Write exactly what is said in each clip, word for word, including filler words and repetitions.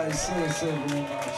guys so, so very much.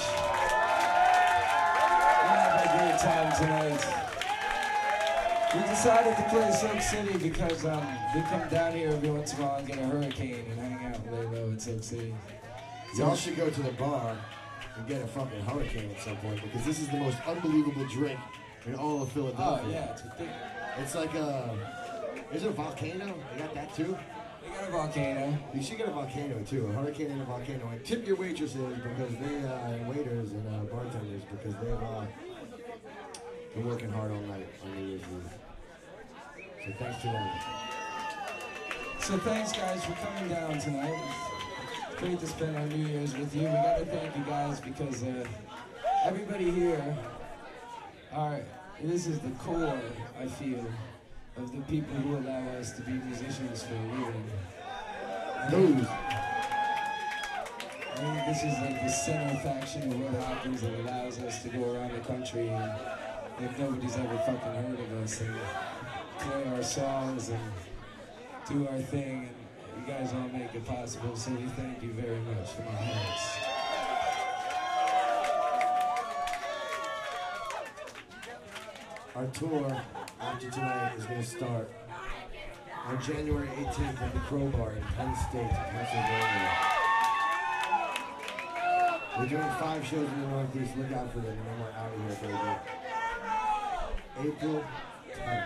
We're having a great time tonight. We decided to play Silk City because um, we come down here every once in a while and get a hurricane and hang out and lay low in Silk City. Y'all should go to the bar and get a fucking hurricane at some point because this is the most unbelievable drink in all of Philadelphia. Oh, yeah, it's ridiculous. It's like a... Is it a volcano? They got that too? They got a volcano. You should get a volcano too, a hurricane and a volcano. And tip your waitresses because they, uh, and waiters and uh, bartenders because they've uh, been working hard all night on New Year's Eve. So thanks to them. So thanks guys for coming down tonight. It's great to spend our New Year's with you. We gotta thank you guys because uh, everybody here are, this is the core, I feel, of the people who allow us to be musicians for a living. Those. I mean, this is like the center faction of what happens that allows us to go around the country and if nobody's ever fucking heard of us and play our songs and do our thing, and you guys all make it possible, so we thank you very much from our hearts. Our tour after tonight is going to start on January eighteenth at the Crowbar in Penn State, Pennsylvania. We're doing five shows in the Northeast. Look out for them, and then we're out of here for a bit. April tenth.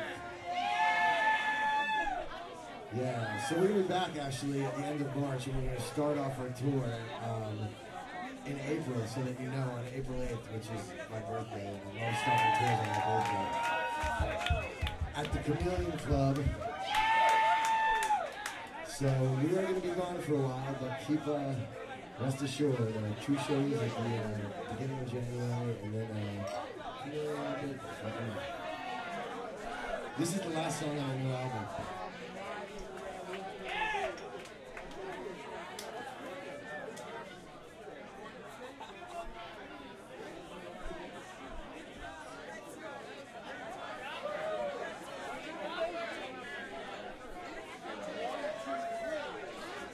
Yeah, so we'll be back actually at the end of March, and we're going to start off our tour um, in April, so that you know, on April eighth, which is my birthday, and I'm always starting tours on my birthday, at the Chameleon Club. So we are going to be gone for a while, but keep, uh, rest assured, uh, two shows at the uh, beginning of January, and then, uh, yeah, this is the last song on our new album.